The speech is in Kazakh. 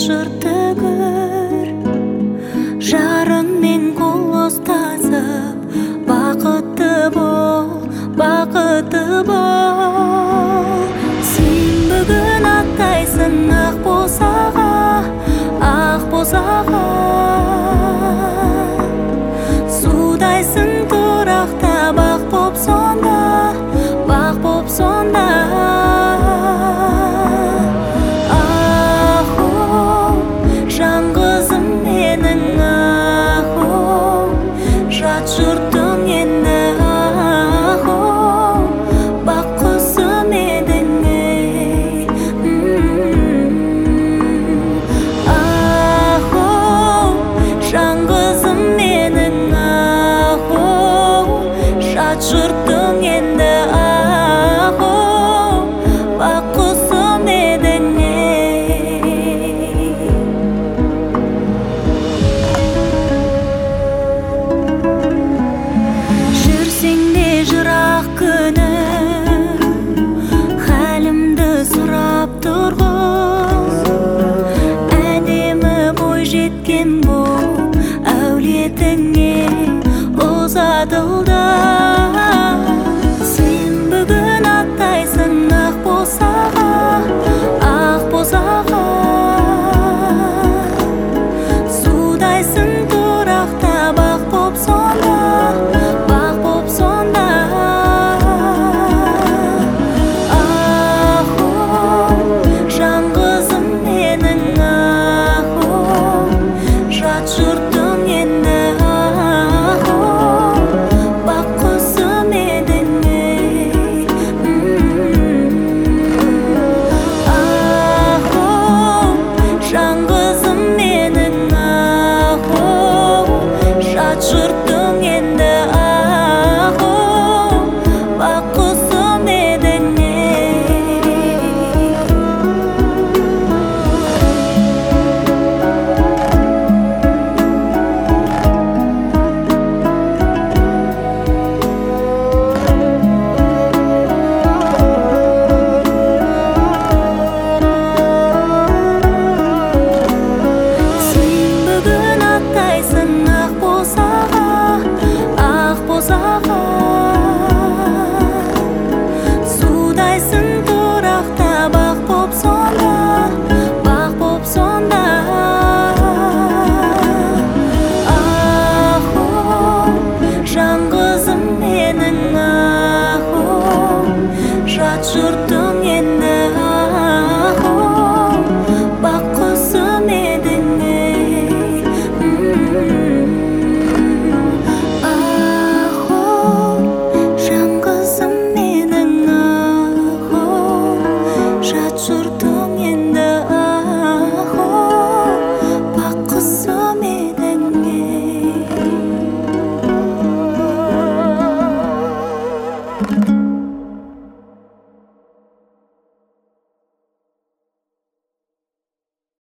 жырты көр, жарыңмен қол ұстасып, бақытты бол, бақытты бол. Сен бүгін аттайсың ақ босаға, ақ босаға. Судайсың тұрақта, бақ боп сонда, бақ боп сонда. Жұртың енді бақ құсым едің ей. Жаңғызым менің жат жұртың енді бақ құсым едің хәлімді сұрап тұрғыз, әдемі бой жеткен бұл әулетіңе ұзатылды.